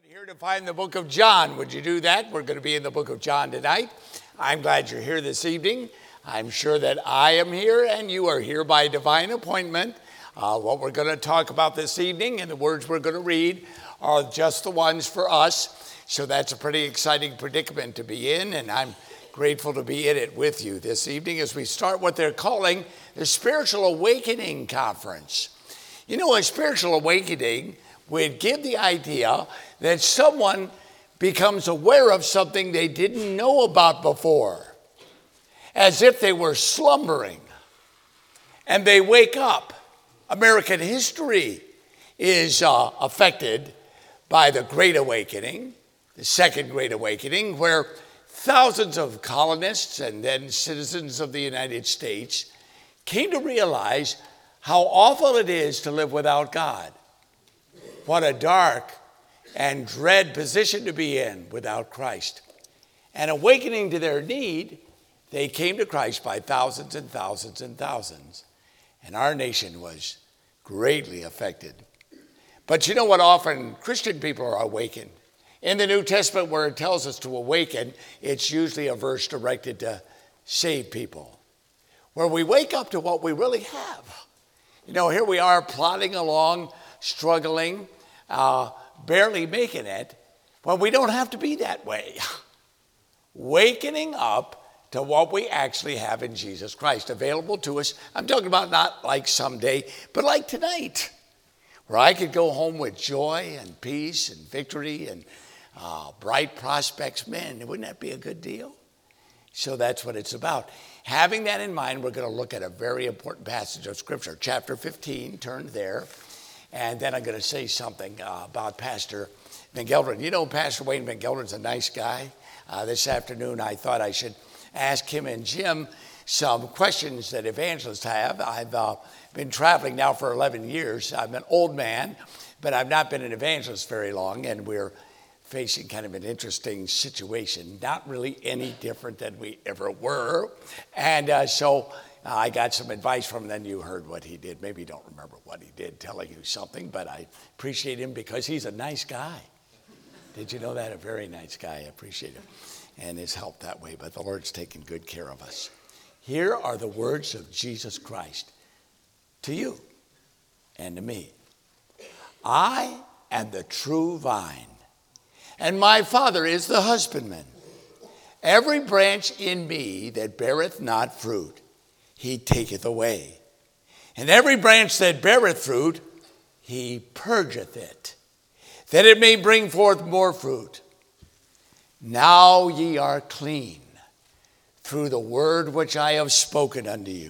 Here to find the book of John. Would you do that? We're going to be in the book of John tonight. I'm glad you're here this evening. I'm sure that I am here and you are here by divine appointment. What we're going to talk about this evening and the words we're going to read are just the ones for us. So that's a pretty exciting predicament to be in, and I'm grateful to be in it with you this evening as we start what they're calling the Spiritual Awakening Conference. You know, a spiritual awakening would give the idea that someone becomes aware of something they didn't know about before, as if they were slumbering, and they wake up. American history is affected by the Great Awakening, the Second Great Awakening, where thousands of colonists and then citizens of the United States came to realize how awful it is to live without God. What a dark and dread position to be in without Christ. And awakening to their need, they came to Christ by thousands and thousands and thousands. And our nation was greatly affected. But you know what? Often Christian people are awakened. In the New Testament, where it tells us to awaken, it's usually a verse directed to save people, where we wake up to what we really have. You know, here we are plodding along, struggling, barely making it. Well, we don't have to be that way. Wakening up to what we actually have in Jesus Christ available to us. I'm talking about not like someday, but like tonight, where I could go home with joy and peace and victory and bright prospects. Man, wouldn't that be a good deal? So that's what it's about. Having that in mind, we're going to look at a very important passage of Scripture. Chapter 15, turn there. And then I'm going to say something about Pastor McGeldern. You know, Pastor Wayne McGeldern's a nice guy. This afternoon, I thought I should ask him and Jim some questions that evangelists have. I've been traveling now for 11 years. I'm an old man, but I've not been an evangelist very long, and we're facing kind of an interesting situation, not really any different than we ever were. And so I got some advice from him, then you heard what he did. Maybe you don't remember what he did, telling you something, but I appreciate him because he's a nice guy. Did you know that? A very nice guy. I appreciate him and his help that way, but the Lord's taking good care of us. Here are the words of Jesus Christ to you and to me. I am the true vine, and my Father is the husbandman. Every branch in me that beareth not fruit, he taketh away. And every branch that beareth fruit, he purgeth it, that it may bring forth more fruit. Now ye are clean through the word which I have spoken unto you.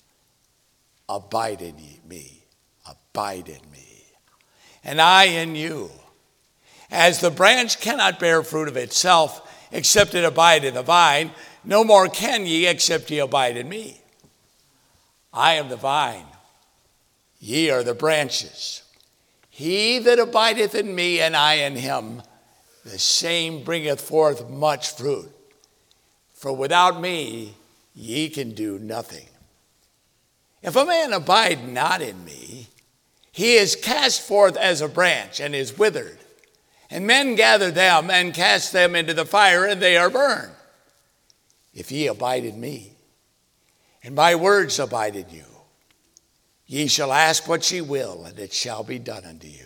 Abide in me, abide in me, and I in you. As the branch cannot bear fruit of itself, except it abide in the vine, no more can ye, except ye abide in me. I am the vine, ye are the branches. He that abideth in me, and I in him, the same bringeth forth much fruit. For without me ye can do nothing. If a man abide not in me, he is cast forth as a branch, and is withered. And men gather them, and cast them into the fire, and they are burned. If ye abide in me, and my words abide in you, ye shall ask what ye will, and it shall be done unto you.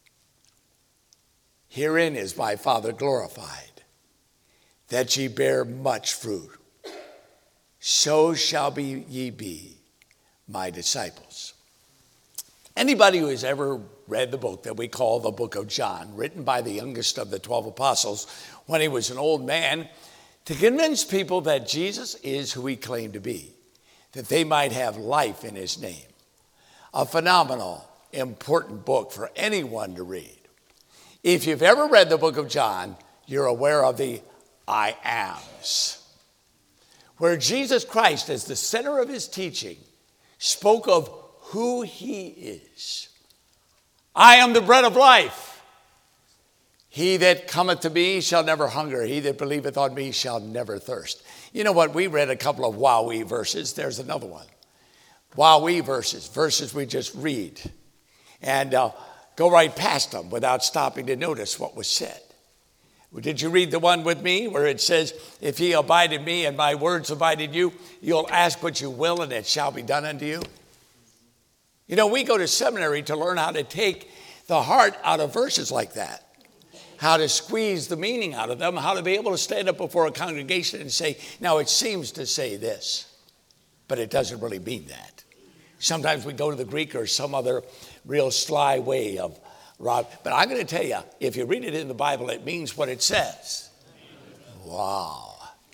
Herein is my Father glorified, that ye bear much fruit. So shall ye be my disciples. Anybody who has ever read the book that we call the book of John, written by the youngest of the 12 apostles when he was an old man, to convince people that Jesus is who he claimed to be, that they might have life in his name. A phenomenal, important book for anyone to read. If you've ever read the book of John, you're aware of the I ams, where Jesus Christ, as the center of his teaching, spoke of who he is. I am the bread of life. He that cometh to me shall never hunger. He that believeth on me shall never thirst. You know what? We read a couple of wowee verses. There's another one. Wowee verses we just read. And go right past them without stopping to notice what was said. Well, did you read the one with me where it says, if ye abide in me and my words abide in you, you'll ask what you will and it shall be done unto you? You know, we go to seminary to learn how to take the heart out of verses like that, how to squeeze the meaning out of them, how to be able to stand up before a congregation and say, now it seems to say this, but it doesn't really mean that. Sometimes we go to the Greek or some other real sly way of Rob, but I'm going to tell you, if you read it in the Bible, it means what it says. Wow.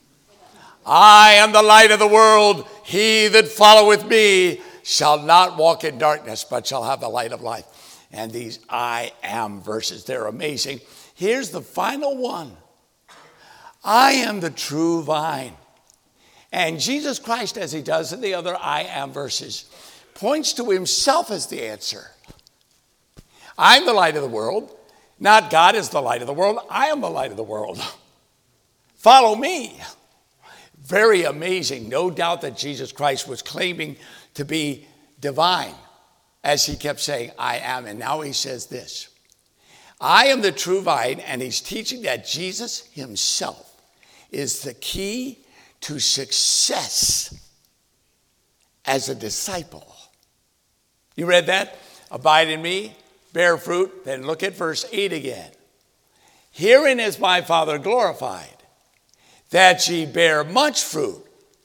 I am the light of the world. He that followeth me shall not walk in darkness, but shall have the light of life. And these I am verses, they're amazing. Here's the final one. I am the true vine. And Jesus Christ, as he does in the other I am verses, points to himself as the answer. I'm the light of the world. Not God is the light of the world. I am the light of the world. Follow me. Very amazing. No doubt that Jesus Christ was claiming to be divine as he kept saying, I am. And now he says this. I am the true vine, and he's teaching that Jesus himself is the key to success as a disciple. You read that? Abide in me, bear fruit. Then look at verse 8 again. Herein is my Father glorified, that ye bear much fruit,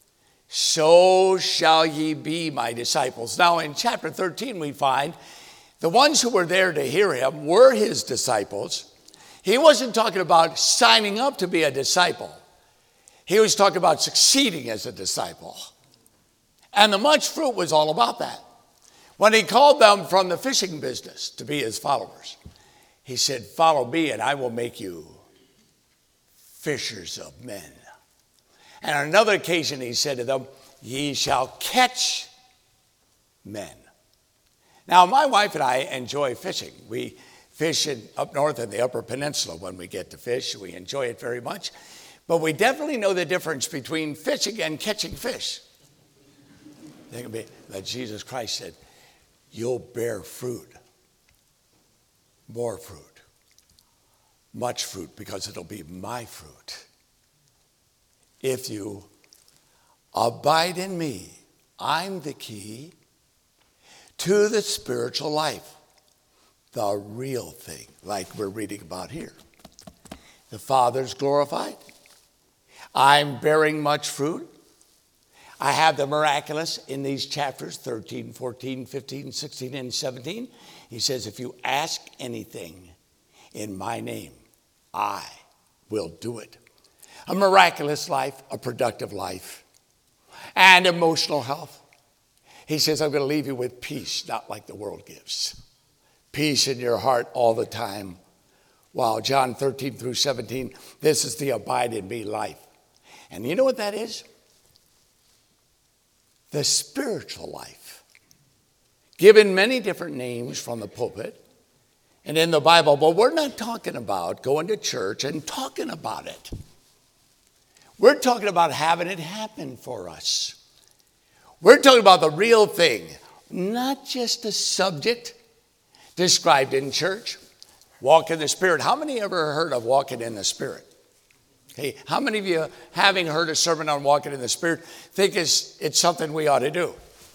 so shall ye be my disciples. Now in chapter 13 we find the ones who were there to hear him were his disciples. He wasn't talking about signing up to be a disciple. He was talking about succeeding as a disciple. And the much fruit was all about that. When he called them from the fishing business to be his followers, he said, follow me and I will make you fishers of men. And on another occasion he said to them, ye shall catch men. Now my wife and I enjoy fishing. We fish up north in the Upper Peninsula when we get to fish. We enjoy it very much. But we definitely know the difference between fishing and catching fish. That Jesus Christ said, you'll bear fruit, more fruit, much fruit, because it'll be my fruit. If you abide in me, I'm the key to the spiritual life, the real thing, like we're reading about here. The Father's glorified. I'm bearing much fruit. I have the miraculous in these chapters, 13, 14, 15, 16, and 17. He says, if you ask anything in my name, I will do it. A miraculous life, a productive life, and emotional health. He says, I'm going to leave you with peace, not like the world gives. Peace in your heart all the time. Wow, John 13 through 17, this is the abide in me life. And you know what that is? The spiritual life. Given many different names from the pulpit and in the Bible, but we're not talking about going to church and talking about it. We're talking about having it happen for us. We're talking about the real thing, not just a subject described in church. Walk in the Spirit. How many ever heard of walking in the Spirit? Hey, how many of you, having heard a sermon on walking in the Spirit, think it's something we ought to do?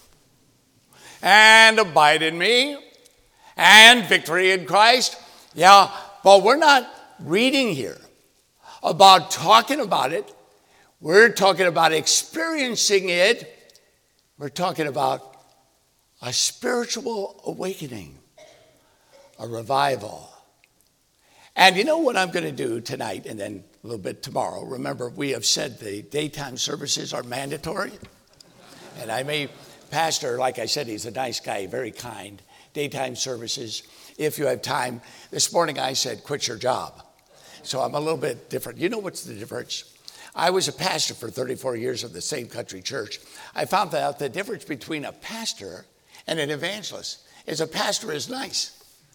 And abide in me, and victory in Christ. Yeah, but we're not reading here about talking about it. We're talking about experiencing it. We're talking about a spiritual awakening, a revival. And you know what I'm going to do tonight and then a little bit tomorrow? Remember, we have said the daytime services are mandatory. And I may, pastor, like I said, he's a nice guy, very kind. Daytime services, if you have time. This morning I said, quit your job. So I'm a little bit different. You know what's the difference? I was a pastor for 34 years of the same country church. I found out the difference between a pastor and an evangelist is a pastor is nice.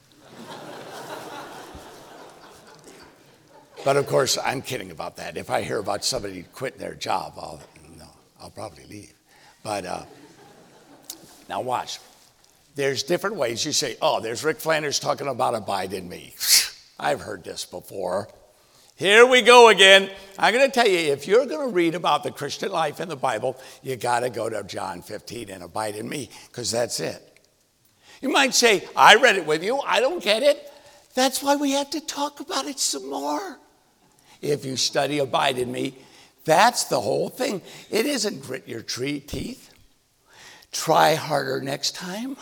But of course, I'm kidding about that. If I hear about somebody quitting their job, I'll probably leave. But now watch. There's different ways. You say, oh, there's Rick Flanders talking about abide in me. I've heard this before. Here we go again. I'm going to tell you, if you're going to read about the Christian life in the Bible, you got to go to John 15 and abide in me, because that's it. You might say, I read it with you. I don't get it. That's why we have to talk about it some more. If you study abide in me, that's the whole thing. It isn't grit your teeth. Try harder next time.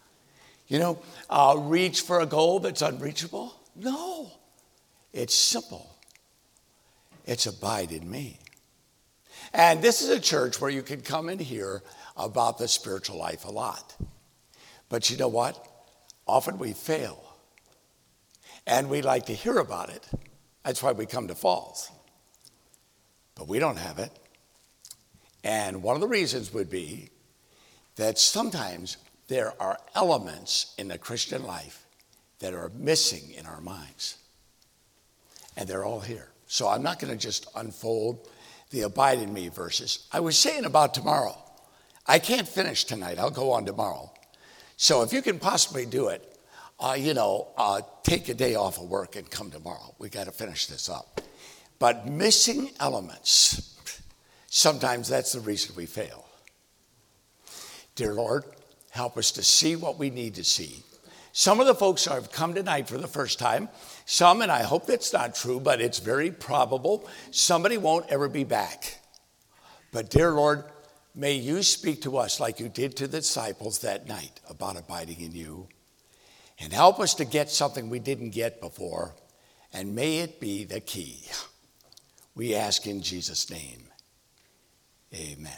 Reach for a goal that's unreachable. No, it's simple. It's abide in me. And this is a church where you can come and hear about the spiritual life a lot. But you know what? Often we fail. And we like to hear about it. That's why we come to Falls. But we don't have it. And one of the reasons would be that sometimes there are elements in the Christian life that are missing in our minds. And they're all here. So I'm not going to just unfold the abide in me verses. I was saying about tomorrow. I can't finish tonight. I'll go on tomorrow. So if you can possibly do it, take a day off of work and come tomorrow. We got to finish this up. But missing elements, sometimes that's the reason we fail. Dear Lord, help us to see what we need to see. Some of the folks have come tonight for the first time. Some, and I hope that's not true, but it's very probable, somebody won't ever be back. But dear Lord, may you speak to us like you did to the disciples that night about abiding in you. And help us to get something we didn't get before. And may it be the key. We ask in Jesus' name. Amen.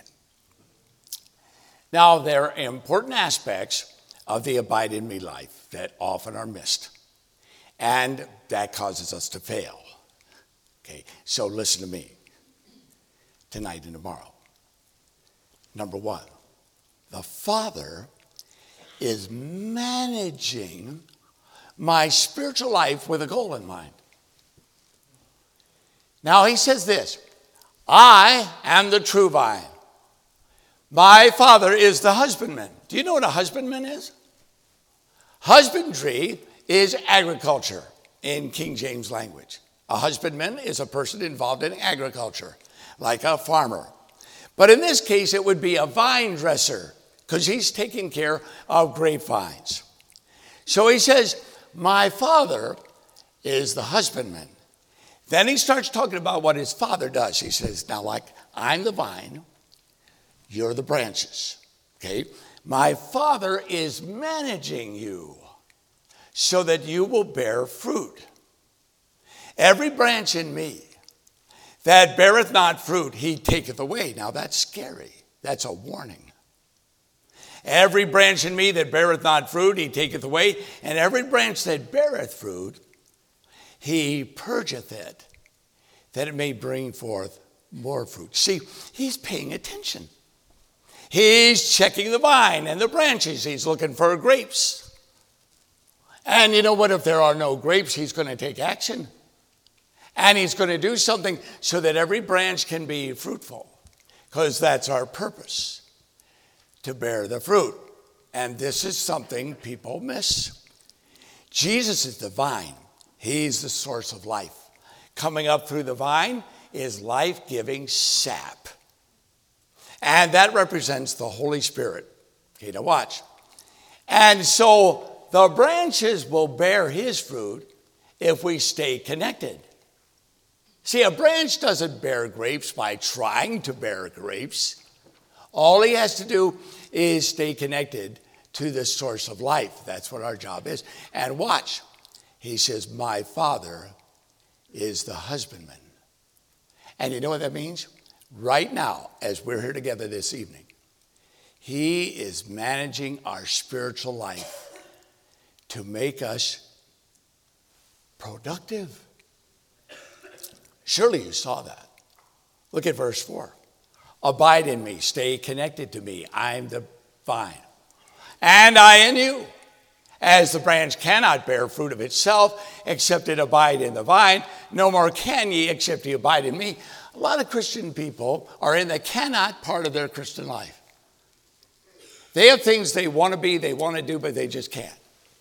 Now, there are important aspects of the abide in me life that often are missed. And that causes us to fail. Okay, so listen to me tonight and tomorrow. Number one, the Father is managing my spiritual life with a goal in mind. Now he says this, I am the true vine. My Father is the husbandman. Do you know what a husbandman is? Husbandry is agriculture in King James language. A husbandman is a person involved in agriculture, like a farmer. But in this case, it would be a vine dresser, because he's taking care of grapevines. So he says, my Father is the husbandman. Then he starts talking about what his Father does. He says, now, like, I'm the vine, you're the branches, okay? My Father is managing you so that you will bear fruit. Every branch in me that beareth not fruit, he taketh away. Now, that's scary. That's a warning. Every branch in me that beareth not fruit, he taketh away. And every branch that beareth fruit, he purgeth it, that it may bring forth more fruit. See, he's paying attention. He's checking the vine and the branches. He's looking for grapes. And you know what? If there are no grapes, he's going to take action. And he's going to do something so that every branch can be fruitful. Because that's our purpose, to bear the fruit. And this is something people miss. Jesus is the vine. He's the source of life. Coming up through the vine is life-giving sap. And that represents the Holy Spirit. Okay, now watch. And so the branches will bear his fruit if we stay connected. See, a branch doesn't bear grapes by trying to bear grapes. All he has to do is stay connected to the source of life. That's what our job is. And watch. He says, my Father is the husbandman. And you know what that means? Right now, as we're here together this evening, he is managing our spiritual life to make us productive. Surely you saw that. Look at verse 4. Abide in me, stay connected to me. I'm the vine, and I in you. As the branch cannot bear fruit of itself, except it abide in the vine, no more can ye, except ye abide in me. A lot of Christian people are in the cannot part of their Christian life. They have things they want to be, they want to do, but they just can't.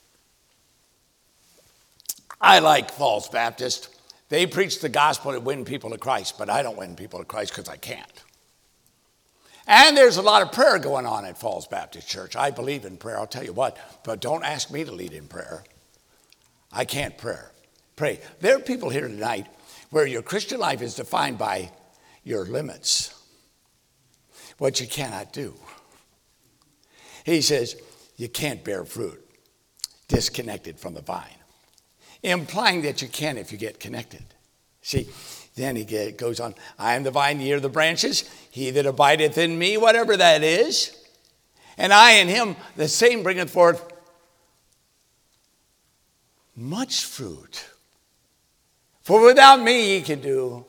I like Falls Baptist. They preach the gospel to win people to Christ, but I don't win people to Christ because I can't. And there's a lot of prayer going on at Falls Baptist Church. I believe in prayer, I'll tell you what, but don't ask me to lead in prayer. I can't pray. There are people here tonight where your Christian life is defined by your limits, what you cannot do. He says, you can't bear fruit disconnected from the vine, implying that you can if you get connected. See, then he goes on, I am the vine, ye are the branches. He that abideth in me, whatever that is, and I in him, the same bringeth forth much fruit. For without me ye can do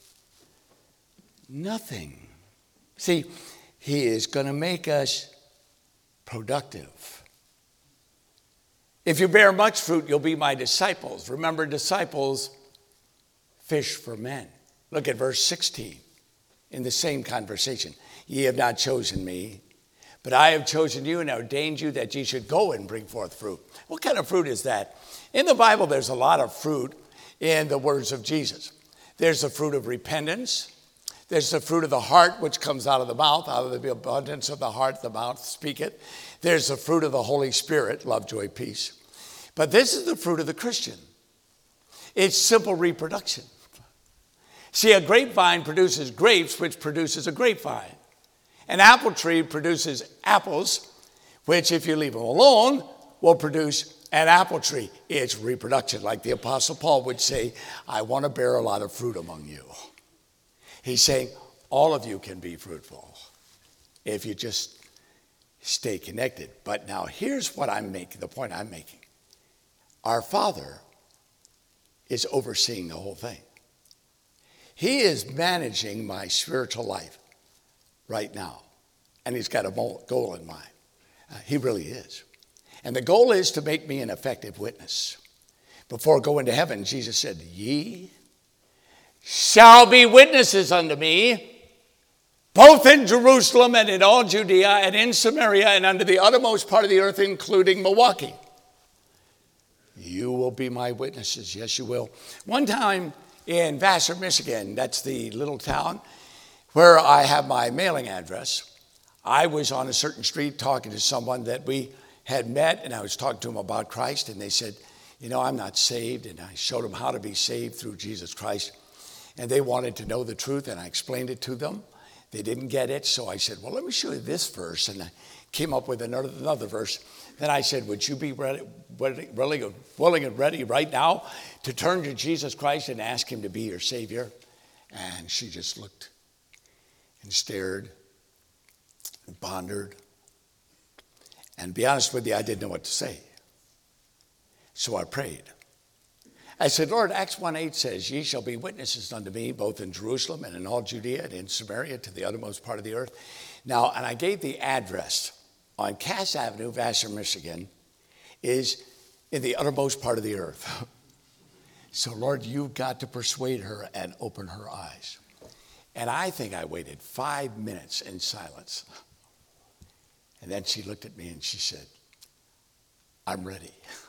nothing. See, he is going to make us productive. If you bear much fruit, you'll be my disciples. Remember, disciples fish for men. Look at verse 16 in the same conversation. Ye have not chosen me, but I have chosen you and ordained you that ye should go and bring forth fruit. What kind of fruit is that? In the Bible, there's a lot of fruit in the words of Jesus. There's the fruit of repentance. There's the fruit of the heart, which comes out of the mouth. Out of the abundance of the heart, the mouth speaketh. There's the fruit of the Holy Spirit, love, joy, peace. But this is the fruit of the Christian. It's simple reproduction. See, a grapevine produces grapes, which produces a grapevine. An apple tree produces apples, which, if you leave them alone, will produce an apple tree. It's reproduction, like the Apostle Paul would say, I want to bear a lot of fruit among you. He's saying all of you can be fruitful if you just stay connected. But now here's what I'm making, the point I'm making. Our Father is overseeing the whole thing. He is managing my spiritual life right now. And he's got a goal in mind. He really is. And the goal is to make me an effective witness. Before going to heaven, Jesus said, ye shall be witnesses unto me, both in Jerusalem and in all Judea and in Samaria and unto the uttermost part of the earth, including Milwaukee. You will be my witnesses. Yes, you will. One time in Vassar, Michigan, that's the little town where I have my mailing address, I was on a certain street talking to someone that we had met, and I was talking to them about Christ, and they said, you know, I'm not saved, and I showed them how to be saved through Jesus Christ, and they wanted to know the truth, and I explained it to them. They didn't get it, so I said, well, let me show you this verse, and I came up with another verse. Then I said, would you be willing and ready right now to turn to Jesus Christ and ask him to be your Savior? And she just looked and stared and pondered. And to be honest with you, I didn't know what to say. So I prayed. I said, Lord, Acts 1:8 says, ye shall be witnesses unto me, both in Jerusalem and in all Judea and in Samaria to the uttermost part of the earth. Now, and I gave the address on Cass Avenue, Vassar, Michigan, is in the uttermost part of the earth. So, Lord, you've got to persuade her and open her eyes. And I think I waited 5 minutes in silence. And then she looked at me and she said, I'm ready.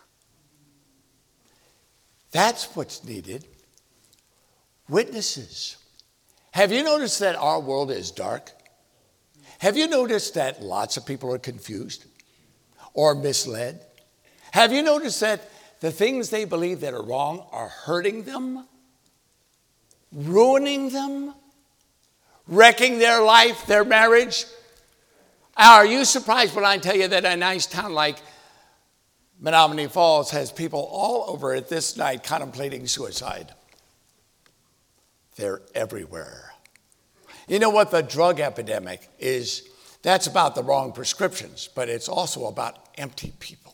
That's what's needed. Witnesses. Have you noticed that our world is dark? Have you noticed that lots of people are confused or misled? Have you noticed that the things they believe that are wrong are hurting them, ruining them, wrecking their life, their marriage? Are you surprised when I tell you that a nice town like Menominee Falls has people all over it this night contemplating suicide? They're everywhere. You know what the drug epidemic is? That's about the wrong prescriptions, but it's also about empty people.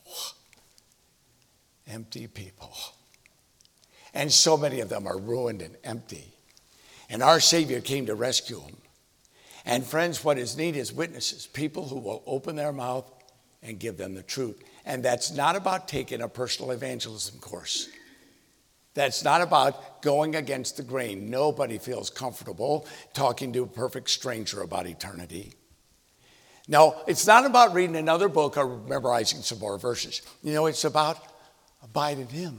Empty people. And so many of them are ruined and empty. And our Savior came to rescue them. And friends, what is needed is witnesses, people who will open their mouth and give them the truth. And that's not about taking a personal evangelism course. That's not about going against the grain. Nobody feels comfortable talking to a perfect stranger about eternity. No, it's not about reading another book or memorizing some more verses. It's about abide in him.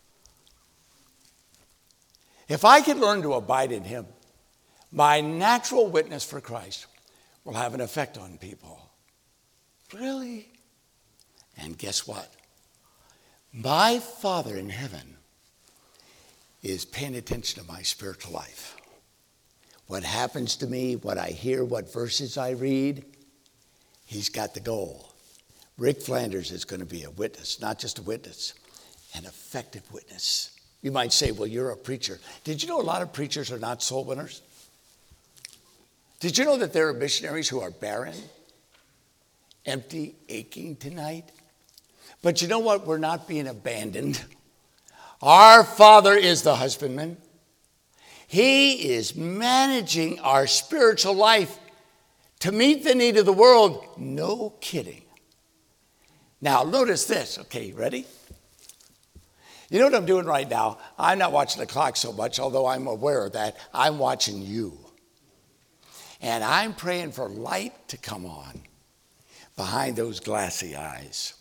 If I could learn to abide in him, my natural witness for Christ will have an effect on people. Really? And guess what? My Father in heaven is paying attention to my spiritual life. What happens to me, what I hear, what verses I read, he's got the goal. Rick Flanders is going to be a witness, not just a witness, an effective witness. You might say, well, you're a preacher. Did you know a lot of preachers are not soul winners? Did you know that there are missionaries who are barren, empty, aching tonight? But you know what? We're not being abandoned. Our Father is the husbandman. He is managing our spiritual life to meet the need of the world. No kidding. Now, notice this. Okay, ready? You know what I'm doing right now? I'm not watching the clock so much, although I'm aware of that. I'm watching you. And I'm praying for light to come on behind those glassy eyes.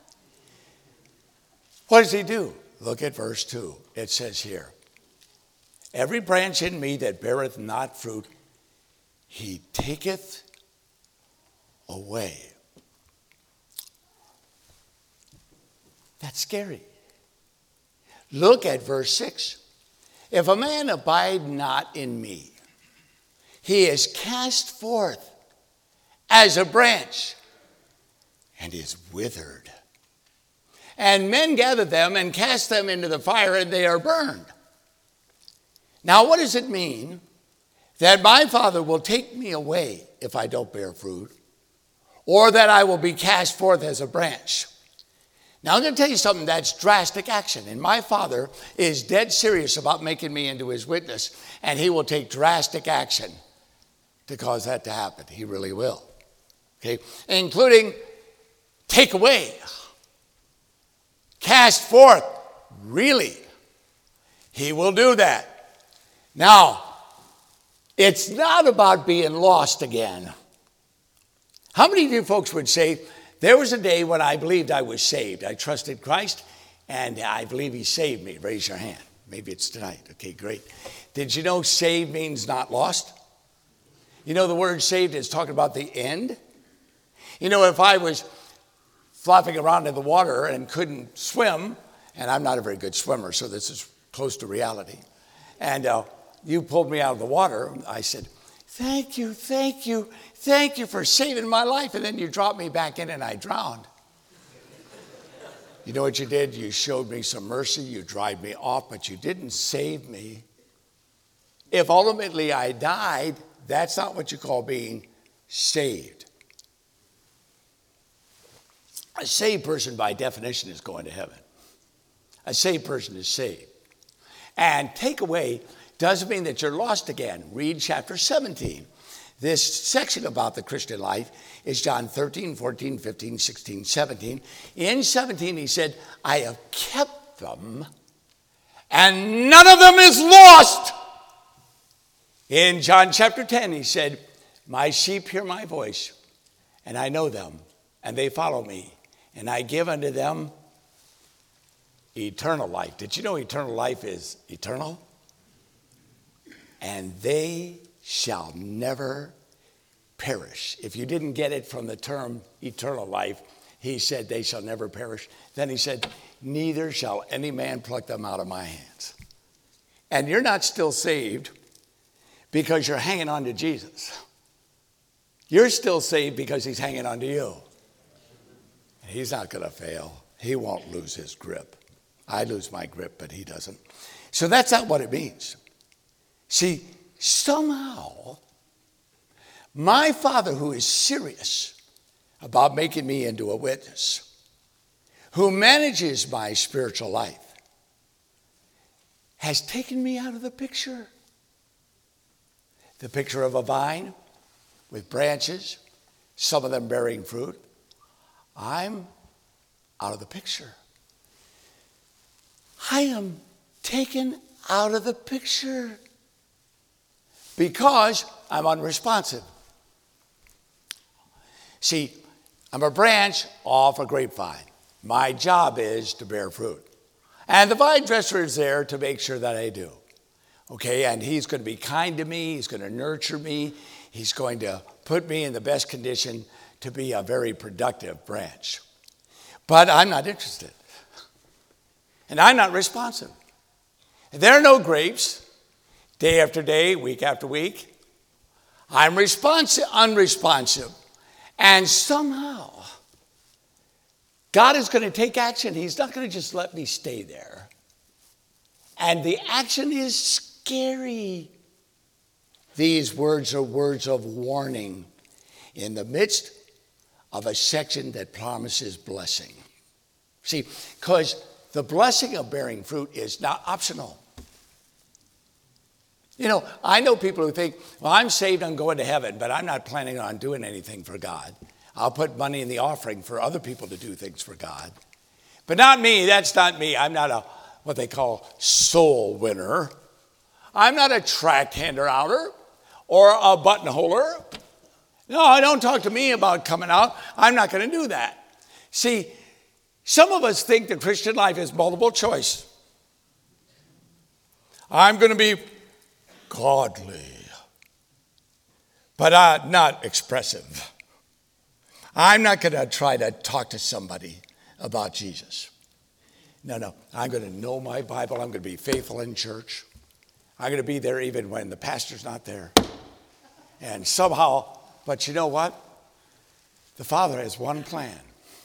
What does he do? Look at verse 2. It says here, every branch in me that beareth not fruit, he taketh away. That's scary. Look at verse 6. If a man abide not in me, he is cast forth as a branch and is withered. And men gather them and cast them into the fire, and they are burned. Now, what does it mean that my Father will take me away if I don't bear fruit, or that I will be cast forth as a branch? Now, I'm going to tell you something that's drastic action. And my Father is dead serious about making me into his witness, and he will take drastic action to cause that to happen. He really will. Okay? Including take away, cast forth. Really? He will do that. Now, it's not about being lost again. How many of you folks would say, there was a day when I believed I was saved. I trusted Christ, and I believe he saved me. Raise your hand. Maybe it's tonight. Okay, great. Did you know saved means not lost? You know the word saved is talking about the end? You know, if I was flopping around in the water and couldn't swim, and I'm not a very good swimmer, so this is close to reality, and you pulled me out of the water, I said, thank you for saving my life. And then you dropped me back in and I drowned. You know what you did? You showed me some mercy. You dried me off, but you didn't save me. If ultimately I died, that's not what you call being saved. A saved person, by definition, is going to heaven. A saved person is saved. And take away doesn't mean that you're lost again. Read chapter 17. This section about the Christian life is John 13, 14, 15, 16, 17. In 17, he said, I have kept them, and none of them is lost. In John chapter 10, he said, my sheep hear my voice, and I know them, and they follow me, and I give unto them eternal life. Did you know eternal life is eternal? And they shall never perish. If you didn't get it from the term eternal life, he said they shall never perish. Then he said, neither shall any man pluck them out of my hands. And you're not still saved because you're hanging on to Jesus. You're still saved because he's hanging on to you. He's not going to fail. He won't lose his grip. I lose my grip, but he doesn't. So that's not what it means. See, somehow, my Father, who is serious about making me into a witness, who manages my spiritual life, has taken me out of the picture. The picture of a vine with branches, some of them bearing fruit. I'm out of the picture. I am taken out of the picture because I'm unresponsive. See, I'm a branch off a grapevine. My job is to bear fruit. And the vine dresser is there to make sure that I do. Okay, and he's going to be kind to me. He's going to nurture me. He's going to put me in the best condition to be a very productive branch. But I'm not interested. And I'm not responsive. There are no grapes day after day, week after week. I'm unresponsive. And somehow, God is going to take action. He's not going to just let me stay there. And the action is scary. These words are words of warning in the midst of a section that promises blessing. See, because the blessing of bearing fruit is not optional. You know, I know people who think, well, I'm saved, I'm going to heaven, but I'm not planning on doing anything for God. I'll put money in the offering for other people to do things for God. But not me, that's not me. I'm not what they call soul winner. I'm not a tract hander-outer or a buttonholer. No, don't talk to me about coming out. I'm not going to do that. See, some of us think the Christian life is multiple choice. I'm going to be godly, but not expressive. I'm not going to try to talk to somebody about Jesus. No, I'm going to know my Bible. I'm going to be faithful in church. I'm going to be there even when the pastor's not there. And somehow, but you know what? The Father has one plan.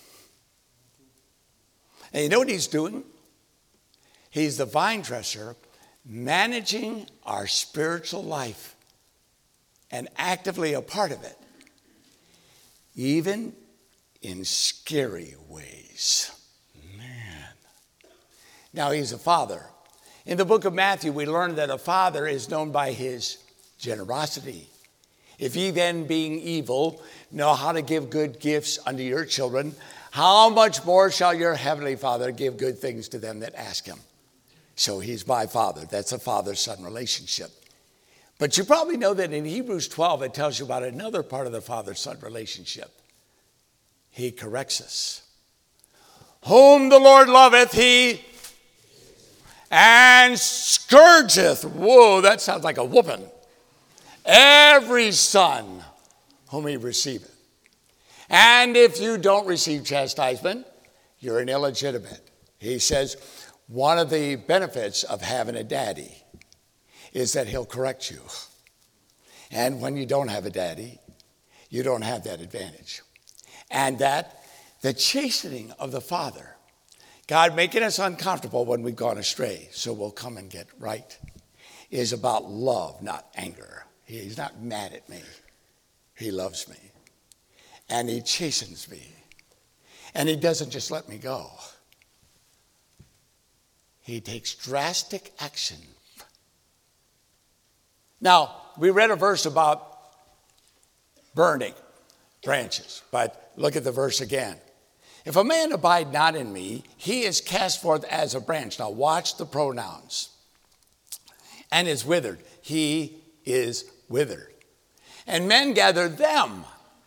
And you know what he's doing? He's the vine dresser managing our spiritual life and actively a part of it, even in scary ways. Man. Now, he's a father. In the book of Matthew, we learn that a father is known by his generosity. If ye then, being evil, know how to give good gifts unto your children, how much more shall your heavenly Father give good things to them that ask him? So he's my father. That's a father-son relationship. But you probably know that in Hebrews 12, it tells you about another part of the father-son relationship. He corrects us. Whom the Lord loveth, he and scourgeth. Whoa, that sounds like a whooping. Every son whom he receiveth. And if you don't receive chastisement, you're an illegitimate. He says, one of the benefits of having a daddy is that he'll correct you. And when you don't have a daddy, you don't have that advantage. And that the chastening of the Father, God making us uncomfortable when we've gone astray, so we'll come and get right, is about love, not anger. He's not mad at me. He loves me. And he chastens me. And he doesn't just let me go. He takes drastic action. Now, we read a verse about burning branches, but look at the verse again. If a man abide not in me, he is cast forth as a branch. Now watch the pronouns. And is withered. He is withered. And men gather them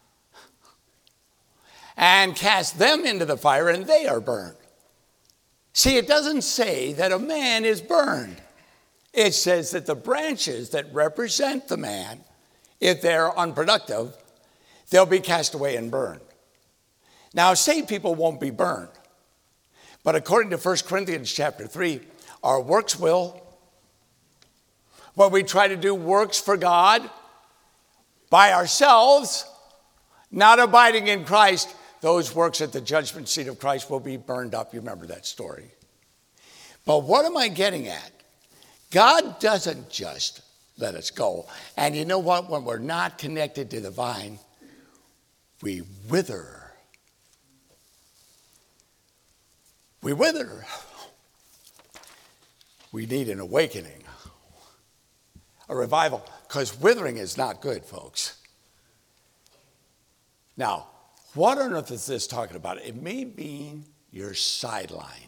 and cast them into the fire, and they are burned. See, it doesn't say that a man is burned. It says that the branches that represent the man, if they're unproductive, they'll be cast away and burned. Now, saved people won't be burned. But according to 1 Corinthians chapter 3, our works will. When we try to do works for God by ourselves, not abiding in Christ, those works at the judgment seat of Christ will be burned up. You remember that story. But what am I getting at? God doesn't just let us go. And you know what? When we're not connected to the vine, we wither. We wither. We need an awakening, a revival, because withering is not good, folks. Now, what on earth is this talking about? It may mean you're sidelined.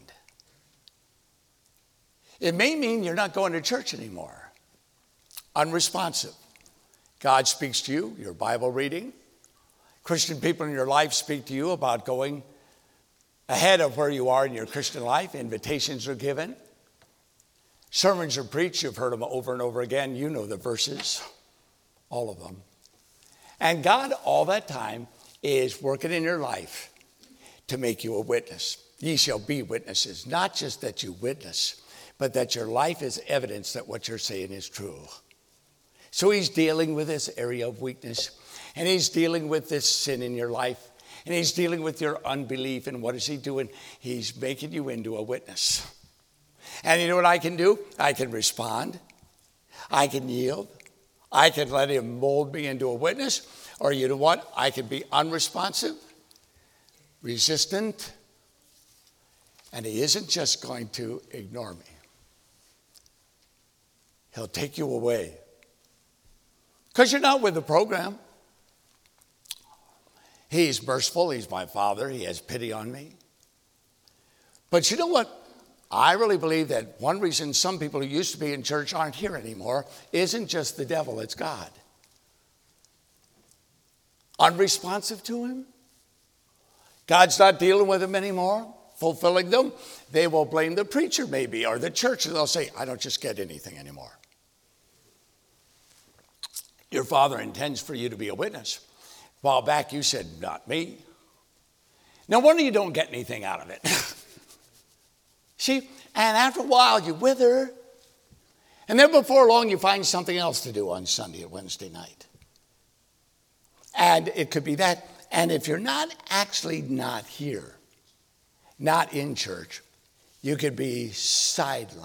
It may mean you're not going to church anymore. Unresponsive. God speaks to you, your Bible reading. Christian people in your life speak to you about going ahead of where you are in your Christian life. Invitations are given. Sermons are preached. You've heard them over and over again. You know the verses, all of them. And God, all that time, is working in your life to make you a witness. Ye shall be witnesses. Not just that you witness, but that your life is evidence that what you're saying is true. So he's dealing with this area of weakness, and he's dealing with this sin in your life, and he's dealing with your unbelief. And what is he doing? He's making you into a witness. And you know what I can do? I can respond. I can yield. I can let him mold me into a witness. Or you know what? I can be unresponsive, resistant, and he isn't just going to ignore me. He'll take you away because you're not with the program. He's merciful. He's my Father. He has pity on me. But you know what? I really believe that one reason some people who used to be in church aren't here anymore isn't just the devil, it's God. Unresponsive to him. God's not dealing with them anymore, fulfilling them. They will blame the preacher maybe or the church, and they'll say, I don't just get anything anymore. Your Father intends for you to be a witness. A while back you said, not me. No wonder you don't get anything out of it. See, and after a while you wither, and then before long you find something else to do on Sunday or Wednesday night. And it could be that. And if you're not actually not here, not in church, you could be sidelined.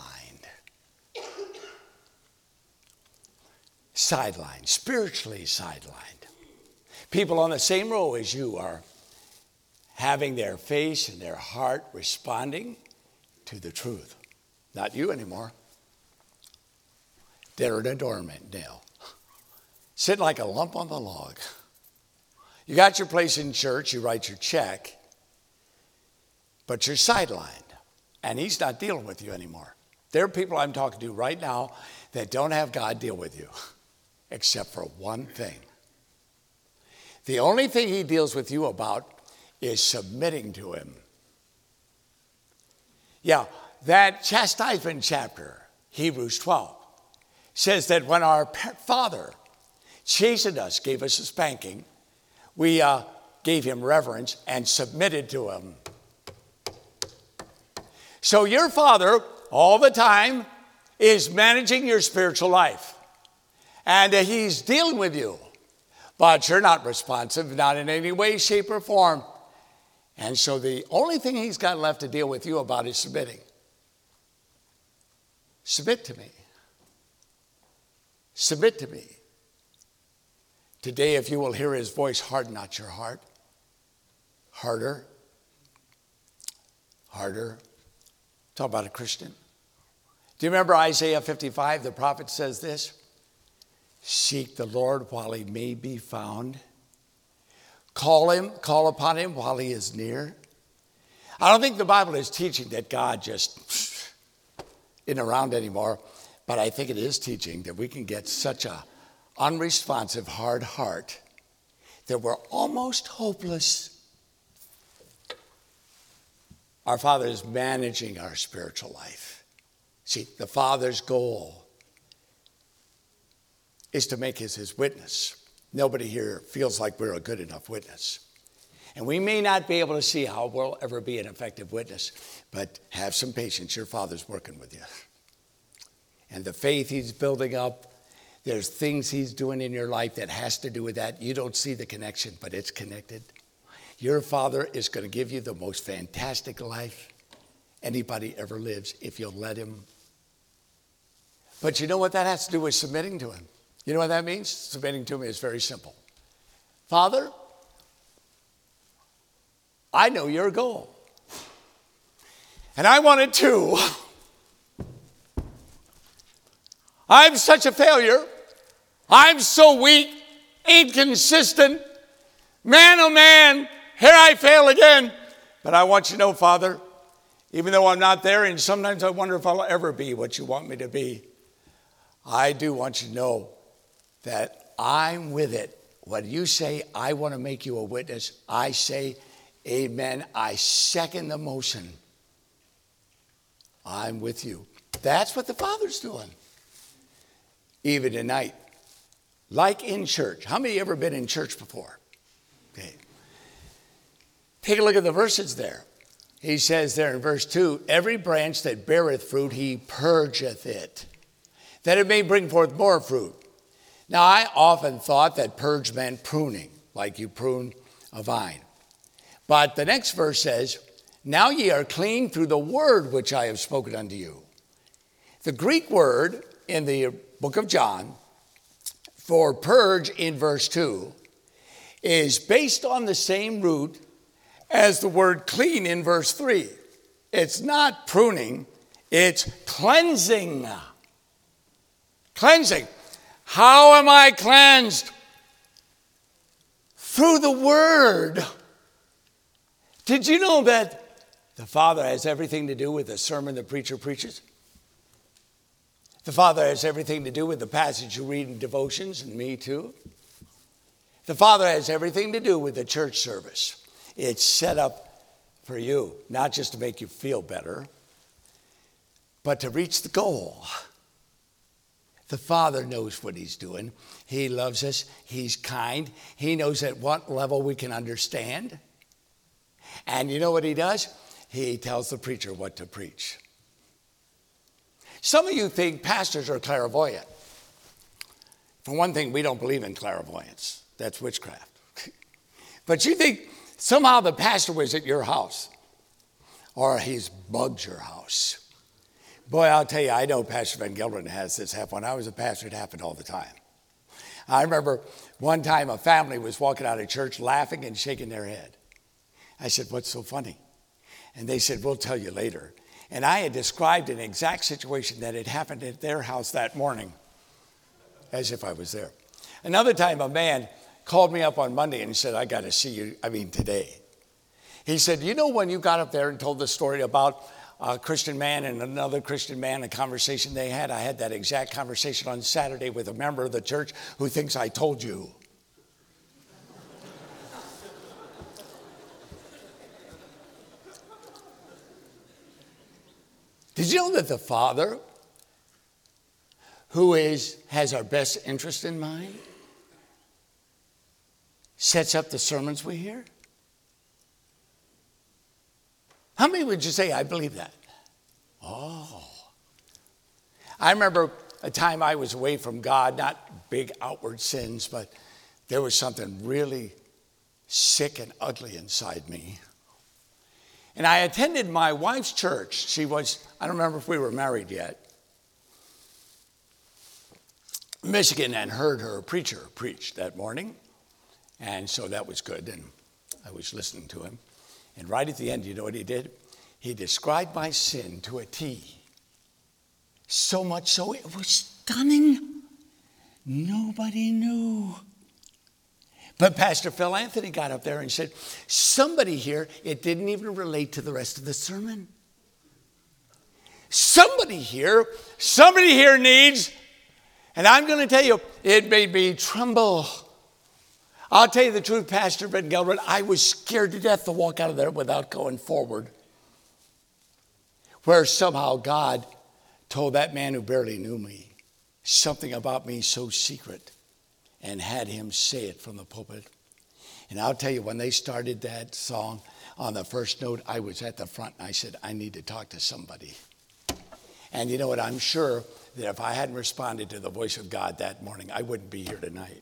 Sidelined, spiritually sidelined. People on the same row as you are having their face and their heart responding to the truth. Not you anymore. They're an adornment nail. Sitting like a lump on the log. You got your place in church, you write your check, but you're sidelined. And he's not dealing with you anymore. There are people I'm talking to right now that don't have God deal with you, except for one thing. The only thing he deals with you about is submitting to him. Yeah, that chastisement chapter, Hebrews 12, says that when our Father chastened us, gave us a spanking, we gave him reverence and submitted to him. So your Father, all the time, is managing your spiritual life. And he's dealing with you. But you're not responsive, not in any way, shape, or form. And so the only thing he's got left to deal with you about is submitting. Submit to me. Submit to me. Today, if you will hear his voice, harden not your heart. Harder. Harder. Talk about a Christian. Do you remember Isaiah 55? The prophet says this. Seek the Lord while he may be found. Call upon him while he is near. I don't think the Bible is teaching that God just isn't around anymore, but I think it is teaching that we can get such a unresponsive, hard heart that we're almost hopeless. Our Father is managing our spiritual life. See, the Father's goal is to make us his witness. Nobody here feels like we're a good enough witness. And we may not be able to see how we'll ever be an effective witness, but have some patience. Your Father's working with you. And the faith he's building up, there's things he's doing in your life that has to do with that. You don't see the connection, but it's connected. Your Father is going to give you the most fantastic life anybody ever lives if you'll let him. But you know what that has to do with submitting to him? You know what that means? Submitting to him is very simple. Father, I know your goal. And I want it too. I'm such a failure. I'm so weak, inconsistent. Man, oh man, here I fail again. But I want you to know, Father, even though I'm not there, and sometimes I wonder if I'll ever be what you want me to be, I do want you to know that I'm with it when you say, I want to make you a witness, I say, amen. I second the motion. I'm with you. That's what the Father's doing. Even tonight, like in church. How many ever been in church before? Okay. Take a look at the verses there. He says there in verse 2, every branch that beareth fruit, he purgeth it, that it may bring forth more fruit. Now, I often thought that purge meant pruning, like you prune a vine. But the next verse says, now ye are clean through the word which I have spoken unto you. The Greek word in the book of John for purge in verse 2 is based on the same root as the word clean in verse 3. It's not pruning, it's cleansing. Cleansing. How am I cleansed? Through the word. Did you know that the Father has everything to do with the sermon the preacher preaches? The Father has everything to do with the passage you read in devotions, and me too. The Father has everything to do with the church service. It's set up for you, not just to make you feel better, but to reach the goal. The Father knows what he's doing. He loves us. He's kind. He knows at what level we can understand. And you know what he does? He tells the preacher what to preach. Some of you think pastors are clairvoyant. For one thing, we don't believe in clairvoyance. That's witchcraft. But you think somehow the pastor was at your house or he's bugged your house. Boy, I'll tell you, I know Pastor Van Gelderen has this happen. When I was a pastor, it happened all the time. I remember one time a family was walking out of church laughing and shaking their head. I said, what's so funny? And they said, we'll tell you later. And I had described an exact situation that had happened at their house that morning, as if I was there. Another time, a man called me up on Monday and said, I got to see you, today. He said, you know when you got up there and told the story about a Christian man and another Christian man, a conversation they had? I had that exact conversation on Saturday with a member of the church who thinks I told you. Did you know that the Father, who has our best interest in mind, sets up the sermons we hear? How many would you say, I believe that? Oh. I remember a time I was away from God, not big outward sins, but there was something really sick and ugly inside me. And I attended my wife's church. She was, I don't remember if we were married yet, Michigan, and heard her preacher preach that morning. And so that was good, and I was listening to him. And right at the end, you know what he did? He described my sin to a T. So much so, it was stunning. Nobody knew. But Pastor Phil Anthony got up there and said, somebody here, it didn't even relate to the rest of the sermon. Somebody here needs, and I'm going to tell you, it made me tremble. I'll tell you the truth, Pastor Van Gelderen, I was scared to death to walk out of there without going forward. Where somehow God told that man who barely knew me something about me so secret and had him say it from the pulpit. And I'll tell you, when they started that song on the first note, I was at the front and I said, I need to talk to somebody. And you know what? I'm sure that if I hadn't responded to the voice of God that morning, I wouldn't be here tonight.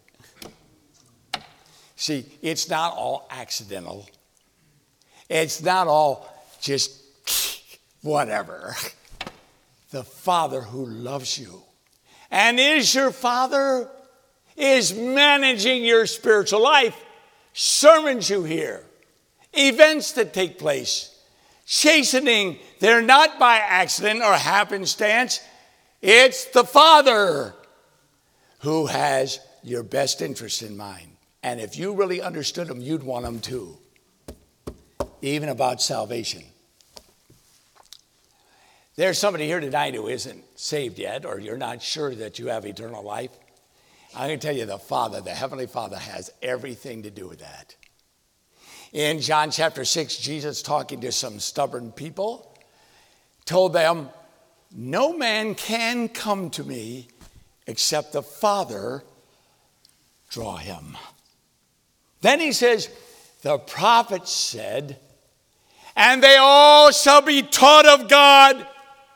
See, it's not all accidental. It's not all just whatever. The Father who loves you and is your Father is managing your spiritual life. Sermons you hear, events that take place, chastening, they're not by accident or happenstance. It's the Father who has your best interest in mind. And if you really understood him, you'd want him too. Even about salvation. There's somebody here tonight who isn't saved yet, or you're not sure that you have eternal life. I'm going to tell you, the Father, the Heavenly Father, has everything to do with that. In John chapter 6, Jesus, talking to some stubborn people, told them, no man can come to me except the Father draw him. Then he says, the prophets said, and they all shall be taught of God.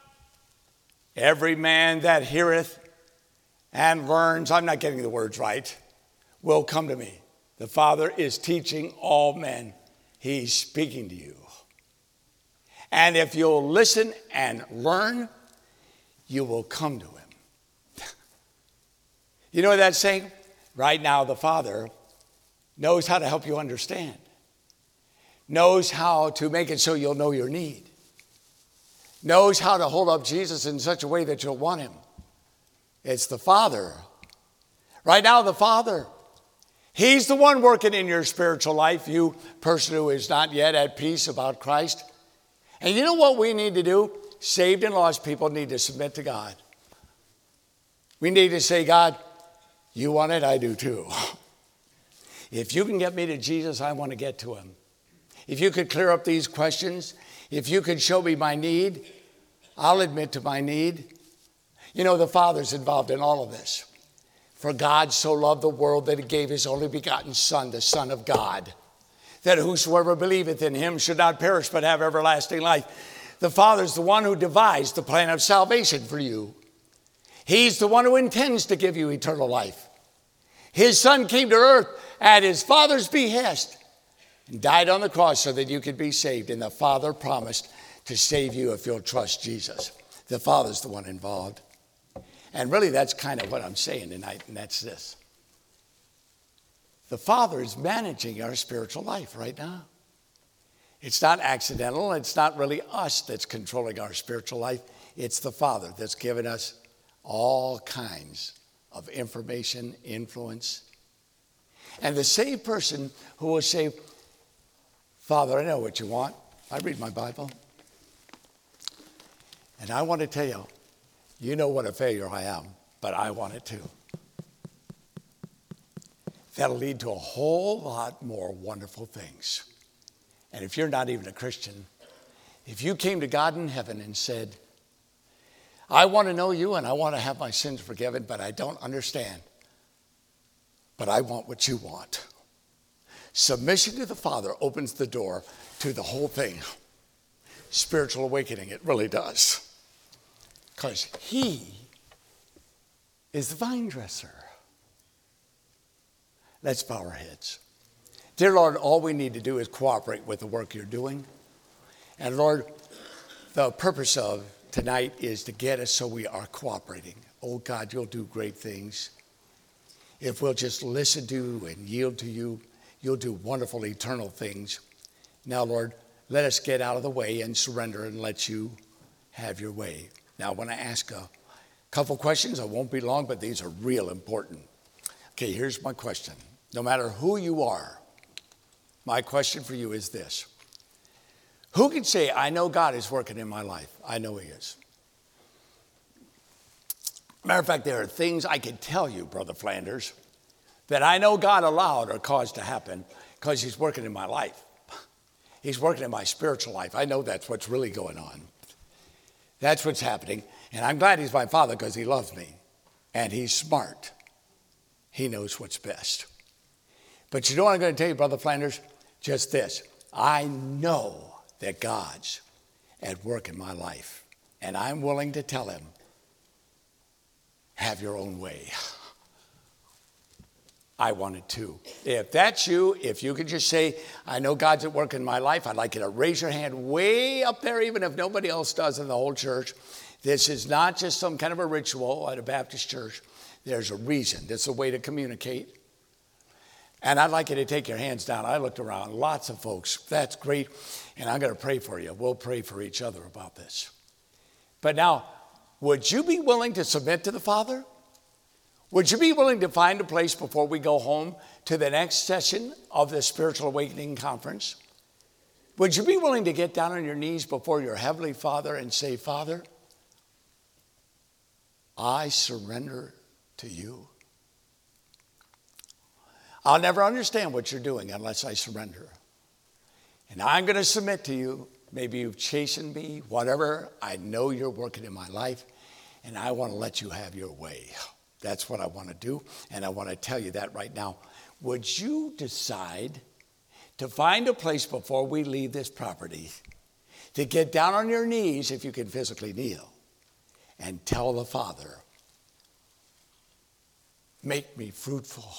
Every man that heareth and learns, I'm not getting the words right, will come to me. The Father is teaching all men. He's speaking to you. And if you'll listen and learn, you will come to him. You know what that's saying? Right now, the Father knows how to help you understand. Knows how to make it so you'll know your need. Knows how to hold up Jesus in such a way that you'll want him. It's the Father. Right now, the Father. He's the one working in your spiritual life, you person who is not yet at peace about Christ. And you know what we need to do? Saved and lost people need to submit to God. We need to say, God, you want it, I do too. If you can get me to Jesus, I want to get to him. If you could clear up these questions, if you could show me my need, I'll admit to my need. You know, the Father's involved in all of this. For God so loved the world that he gave his only begotten Son, the Son of God, that whosoever believeth in him should not perish but have everlasting life. The Father's the one who devised the plan of salvation for you. He's the one who intends to give you eternal life. His Son came to earth at his Father's behest and died on the cross so that you could be saved. And the Father promised to save you if you'll trust Jesus. The Father's the one involved. And really, that's kind of what I'm saying tonight, and that's this. The Father is managing our spiritual life right now. It's not accidental. It's not really us that's controlling our spiritual life. It's the Father that's given us all kinds of information, influence. And the saved person who will say, Father, I know what you want. I read my Bible. And I want to tell you, you know what a failure I am, but I want it too. That'll lead to a whole lot more wonderful things. And if you're not even a Christian, if you came to God in heaven and said, I want to know you and I want to have my sins forgiven, but I don't understand. But I want what you want. Submission to the Father opens the door to the whole thing. Spiritual awakening, it really does. Because he is the vine dresser. Let's bow our heads. Dear Lord, all we need to do is cooperate with the work you're doing. And Lord, the purpose of tonight is to get us so we are cooperating. Oh God, you'll do great things. If we'll just listen to you and yield to you, you'll do wonderful eternal things. Now, Lord, let us get out of the way and surrender and let you have your way. Now, I want to ask a couple questions. I won't be long, but these are real important. Okay, here's my question. No matter who you are, my question for you is this. Who can say, I know God is working in my life? I know he is. Matter of fact, there are things I can tell you, Brother Flanders, that I know God allowed or caused to happen because he's working in my life. He's working in my spiritual life. I know that's what's really going on. That's what's happening. And I'm glad he's my Father because he loves me. And he's smart. He knows what's best. But you know what I'm going to tell you, Brother Flanders? Just this. I know that God's at work in my life. And I'm willing to tell him, have your own way. I want it too. If that's you, if you could just say, I know God's at work in my life, I'd like you to raise your hand way up there, even if nobody else does in the whole church. This is not just some kind of a ritual at a Baptist church. There's a reason. There's a way to communicate. And I'd like you to take your hands down. I looked around, lots of folks. That's great. And I'm going to pray for you. We'll pray for each other about this. But now, would you be willing to submit to the Father? Would you be willing to find a place before we go home to the next session of the Spiritual Awakening Conference? Would you be willing to get down on your knees before your Heavenly Father and say, Father, I surrender to you. I'll never understand what you're doing unless I surrender. And I'm going to submit to you. Maybe you've chastened me, whatever. I know you're working in my life, and I want to let you have your way. That's what I want to do, and I want to tell you that right now. Would you decide to find a place before we leave this property to get down on your knees, if you can physically kneel, and tell the Father, make me fruitful.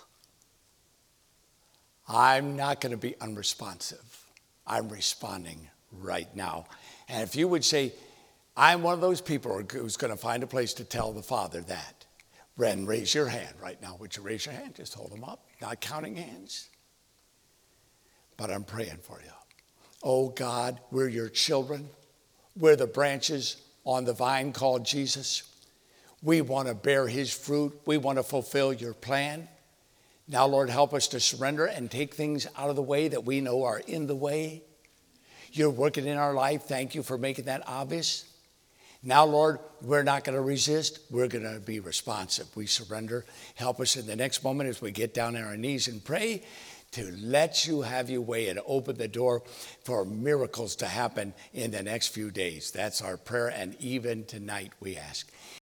I'm not going to be unresponsive. I'm responding right now. And if you would say, I'm one of those people who's going to find a place to tell the Father that, Ren, raise your hand right now. Would you raise your hand? Just hold them up. Not counting hands. But I'm praying for you. Oh God, we're your children. We're the branches on the vine called Jesus. We want to bear his fruit. We want to fulfill your plan. Now, Lord, help us to surrender and take things out of the way that we know are in the way. You're working in our life. Thank you for making that obvious. Now, Lord, we're not going to resist. We're going to be responsive. We surrender. Help us in the next moment as we get down on our knees and pray to let you have your way and open the door for miracles to happen in the next few days. That's our prayer, and even tonight we ask.